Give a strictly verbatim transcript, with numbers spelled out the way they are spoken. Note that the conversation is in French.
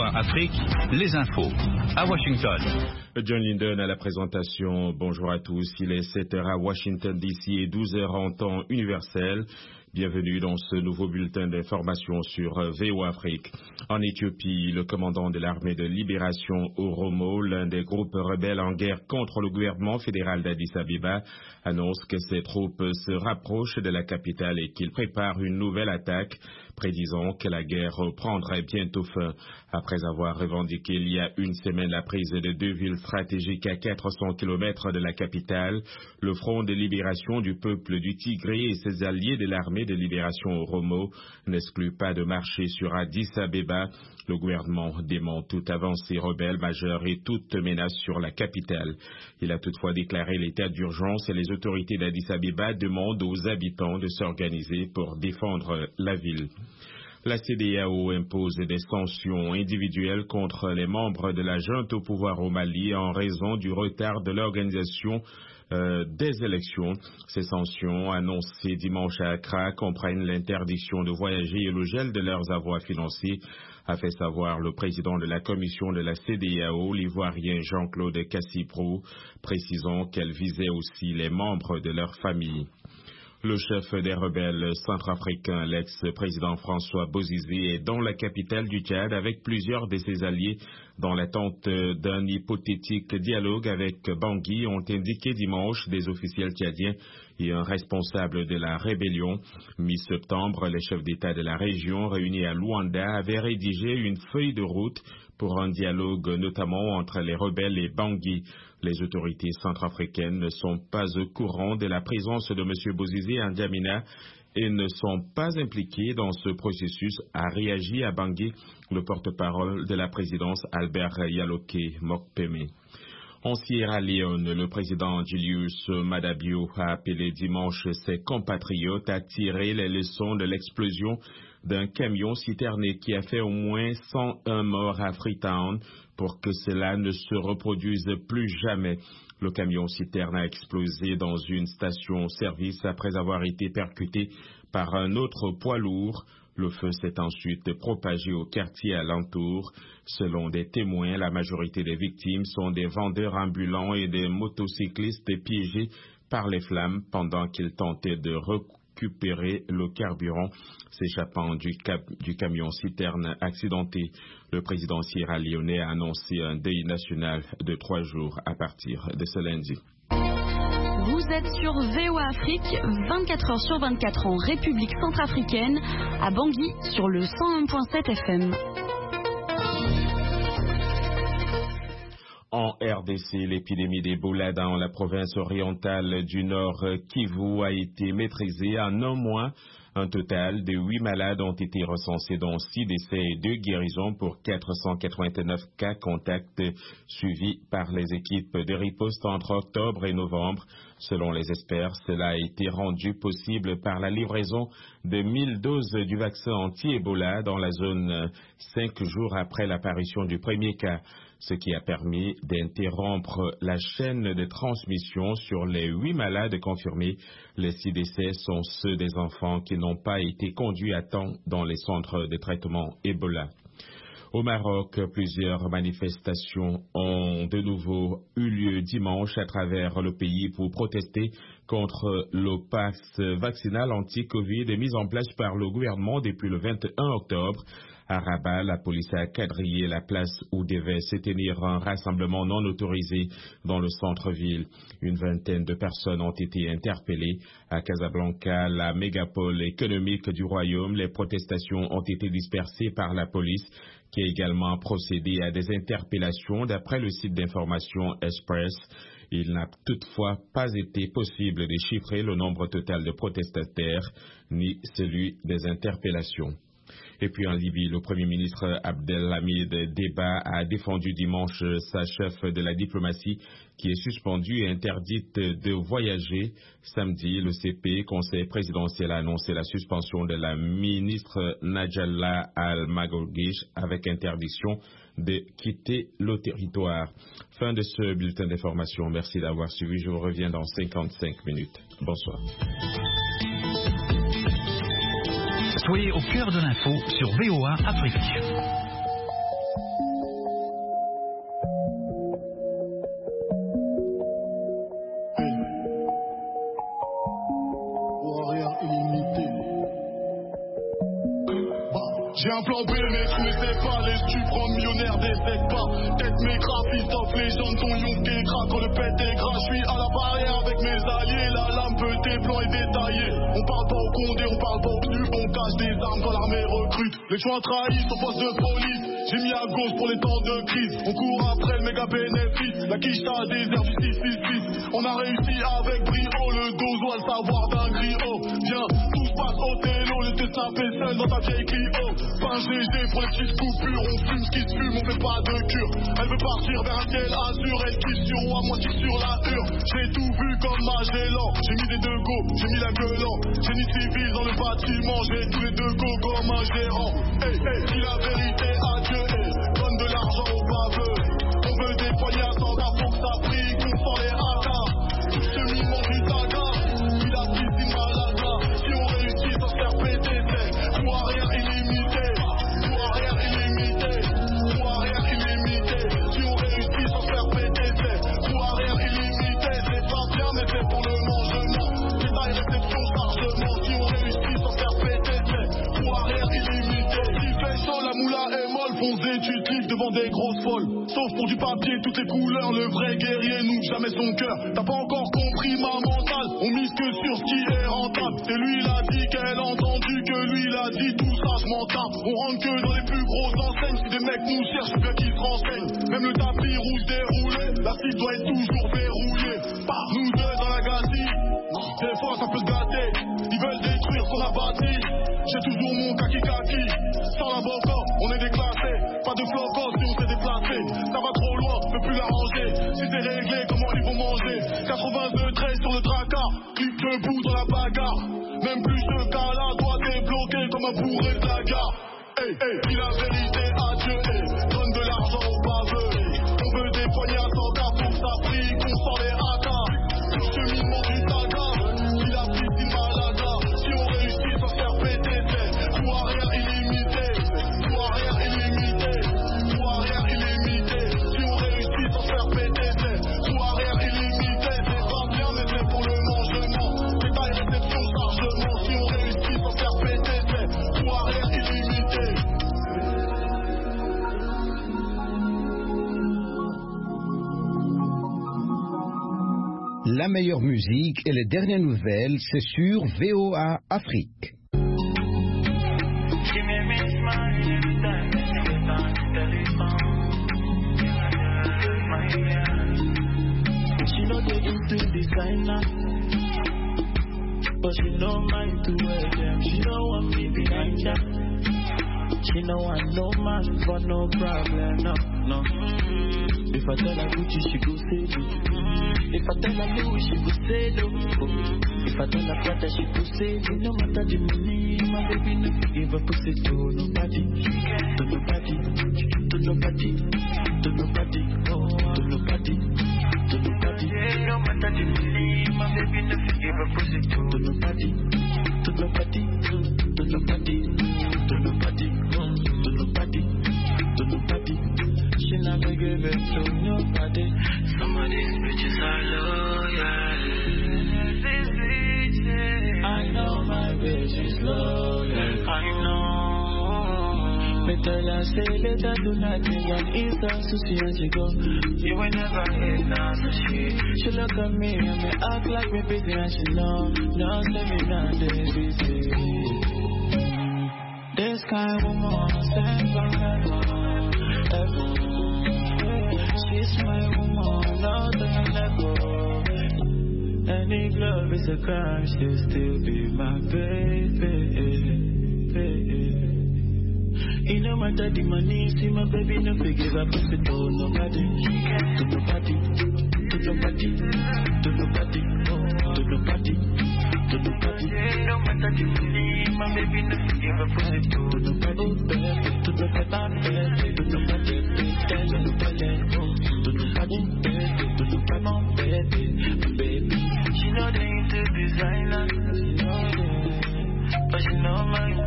A Afrique, les infos à Washington. John Linden à la présentation. Bonjour à tous. Il est sept heures à Washington D C et douze heures en temps universel. Bienvenue dans ce nouveau bulletin d'information sur V O A Afrique. En Éthiopie, le commandant de l'armée de libération Oromo, l'un des groupes rebelles en guerre contre le gouvernement fédéral d'Addis Abeba, annonce que ses troupes se rapprochent de la capitale et qu'il prépare une nouvelle attaque, prédisant que la guerre prendrait bientôt fin. Après avoir revendiqué il y a une semaine la prise de deux villes stratégiques à quatre cents kilomètres de la capitale, le Front de libération du peuple du Tigré et ses alliés de l'armée de libération Oromo n'excluent pas de marcher sur Addis Abeba. Le gouvernement dément toute avancée rebelle majeure et toute menace sur la capitale. Il a toutefois déclaré l'état d'urgence et les autorités d'Addis Abeba demandent aux habitants de s'organiser pour défendre la ville. La C D A O impose des sanctions individuelles contre les membres de la junte au pouvoir au Mali en raison du retard de l'organisation euh, des élections. Ces sanctions, annoncées dimanche à Accra, comprennent l'interdiction de voyager et le gel de leurs avoirs financiers, a fait savoir le président de la commission de la C D A O, l'Ivoirien Jean-Claude Cassipro, précisant qu'elle visait aussi les membres de leur famille. Le chef des rebelles centrafricains, l'ex-président François Bozizé, est dans la capitale du Tchad avec plusieurs de ses alliés dans l'attente d'un hypothétique dialogue avec Bangui, ont indiqué dimanche des officiels tchadiens et un responsable de la rébellion. Mi-septembre, les chefs d'État de la région réunis à Luanda avaient rédigé une feuille de route pour un dialogue notamment entre les rebelles et Bangui. Les autorités centrafricaines ne sont pas au courant de la présence de M. Bozizé à N'Djamena et ne sont pas impliqués dans ce processus, a réagi à Bangui le porte-parole de la présidence Albert Yaloke Mokpeme. En Sierra Leone, le président Julius Maada Bio a appelé dimanche ses compatriotes à tirer les leçons de l'explosion d'un camion citerné qui a fait au moins cent un morts à Freetown pour que cela ne se reproduise plus jamais. Le camion citerne a explosé dans une station-service après avoir été percuté par un autre poids lourd. Le feu s'est ensuite propagé au quartier alentour. Selon des témoins, la majorité des victimes sont des vendeurs ambulants et des motocyclistes piégés par les flammes pendant qu'ils tentaient de récupérer le carburant s'échappant du, cap du camion citerne accidenté. Le président sierra-léonais a annoncé un deuil national de trois jours à partir de ce lundi. Vous êtes sur V O A Afrique, vingt-quatre heures sur vingt-quatre en République centrafricaine, à Bangui sur le cent un virgule sept F M. En R D C, l'épidémie d'Ebola dans la province orientale du Nord Kivu a été maîtrisée en un mois. Un total de huit malades ont été recensés, dont six décès et deux guérisons pour quatre cent quatre-vingt-neuf cas contacts suivis par les équipes de riposte entre octobre et novembre. Selon les experts, cela a été rendu possible par la livraison de mille doses du vaccin anti-Ebola dans la zone cinq jours après l'apparition du premier cas, ce qui a permis d'interrompre la chaîne de transmission sur les huit malades confirmés. Les six décès sont ceux des enfants qui n'ont pas été conduits à temps dans les centres de traitement Ebola. Au Maroc, plusieurs manifestations ont de nouveau eu lieu dimanche à travers le pays pour protester contre le pass vaccinal anti-Covid mis en place par le gouvernement depuis le vingt et un octobre. À Rabat, la police a quadrillé la place où devait se tenir un rassemblement non autorisé dans le centre-ville. Une vingtaine de personnes ont été interpellées. À Casablanca, la mégapole économique du royaume, les protestations ont été dispersées par la police, qui a également procédé à des interpellations d'après le site d'information Express. Il n'a toutefois pas été possible de chiffrer le nombre total de protestataires ni celui des interpellations. Et puis en Libye, le Premier ministre Abdelhamid Deba a défendu dimanche sa chef de la diplomatie qui est suspendue et interdite de voyager. Samedi, le C P, Conseil présidentiel, a annoncé la suspension de la ministre Najalla Al-Magougish avec interdiction de quitter le territoire. Fin de ce bulletin d'information. Merci d'avoir suivi. Je vous reviens dans cinquante-cinq minutes. Bonsoir. Soyez au cœur de l'info sur V O A Afrique. J'ai un plan B, mais tu n'essaies pas. Les stupes prends millionnaire, décède pas. Tête mes graphistes, off les jambes, ton lion qui est gras. Quand le pète est gras, je suis à la barrière avec mes alliés. La lame peut tes plans est détaillée. On parle pas au condé, on parle pas au cul. On cache des armes quand l'armée recrute. Les choix trahis au poste de police. J'ai mis à gauche pour les temps de crise. On court après le méga bénéfice. La quiche t'a désert du six six six. On a réussi avec brio. Le dos doit le savoir d'un griot. Viens, tout se passe au télo. Le te taper seul dans ta vieille Clio. Pas G G pour les petites coupures. On fume ce qui se fume, on fait pas de cure. Elle veut partir vers un ciel azur. Elle kiffe sur moi, moi je sur la hure. J'ai tout vu comme Magellan. J'ai mis des deux go, j'ai mis la gueule en. J'ai ni civil dans le bâtiment. J'ai tous les deux go comme un gérant. Hey, hey, dis la vérité à Dieu. Hey, donne de l'argent aux baveux. On veut des poignets à cent gars, faut que ça brille, qu'on sent les hasards. Tout ce mi-monde du taga. Il a piscine malada. Si on réussit sans se faire péter, c'est ou arrière illimité. Ou arrière illimité. Ou arrière illimité. Si on réussit sans se faire péter, c'est ou arrière illimité. C'est pas bien, mais c'est pour le mangement. C'est ta réception chargement. Si on réussit sans se faire péter, c'est ou arrière illimité. Il fait chaud, la moula est molle. Fonce des tu cliques devant des grosses folles. Sauf pour du papier, toutes les couleurs. Le vrai guerrier n'ouvre jamais son cœur. T'as pas encore compris ma mentale. On mise que sur ce qui est rentable. Et lui il a dit qu'elle a entendu, que lui il a dit tout ça je m'en tape. On rentre que dans les plus grosses enseignes. Si des mecs nous cherchent, bien qu'ils se renseignent. Même le tapis rouge déroulé, la cible doit être toujours verrouillée. Par nous deux dans la gâchis. Des fois ça peut se gâter. Ils veulent détruire ce qu'on a bâti. J'ai toujours mon kaki kaki. Sans la boca, on est déclassé. Pas de flocos si on s'est déplacé. Ça va trop loin, on peut plus l'arranger. Si c'est réglé, comment ils vont manger? quatre-vingt-deux treize sur le tracard. Clique debout dans la bagarre. Même plus ce cas-là doit débloquer comme un bourré de la gare. Hey, hey, dis la vérité à Dieu. Hey, donne de l'argent aux baveux. On veut des poignets à cent gars pour que ça brille, qu'on sent les haka. Tout ce cheminement du taga. Il a piscine malada. Si on réussit sans se faire péter, c'est ou arrière illimité. Ou arrière illimité. Ou arrière illimité. Si on réussit sans se faire péter, c'est ou arrière illimité. C'est pas bien, mais c'est pour le mangement. C'est ta réception chargement. Si on réussit sans se faire péter, c'est ou arrière illimité. La meilleure musique et les dernières nouvelles, c'est sur V O A Afrique. She know they into designer, but she don't mind to wear them. She don't want me behind her. She don't want no man for no problem, no, no. If I tell her Gucci, she go say no. If I tell her Louis, she go say no. If I tell her Prada, she go say no. No matter the money, my baby no give a pussy to nobody, to nobody, to nobody, to nobody, to nobody, to nobody. No matter the money, my baby no give a pussy to nobody, to nobody, to nobody, to nobody, to nobody, to nobody. She never give it to nobody. Some of these bitches are loyal. I know my bitch is loyal. I know. Me tell her say later do nothing and eat her so she and she go. You will never hit now so she. She look at me and me act like me busy and she know. Now let me not busy. This kind of woman stand forever, ever. She's my woman, now that I let go. And if love is a crime, she'll still be my baby. It no matter the money, see my baby no forgive a pussy to nobody, to nobody, to nobody, to nobody, to nobody, to nobody. It no matter the money, my baby no forgive a pussy to nobody, to nobody, to nobody, to nobody. To nobody, baby, baby. She know they into designer, she know they, but she know my